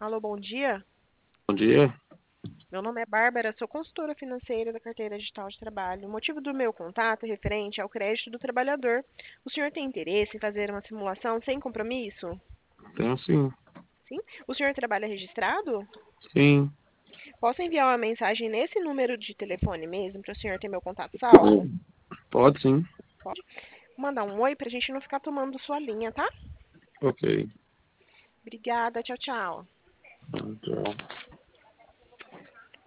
Alô, bom dia. Bom dia. Meu nome é Bárbara, sou consultora financeira da carteira digital de trabalho. O motivo do meu contato é referente ao crédito do trabalhador. O senhor tem interesse em fazer uma simulação sem compromisso? Tenho sim. Sim? O senhor trabalha registrado? Sim. Posso enviar uma mensagem nesse número de telefone mesmo para o senhor ter meu contato salvo? Pode sim. Pode? Vou mandar um oi para a gente não ficar tomando sua linha, tá? Ok. Obrigada, tchau, tchau. Tchau.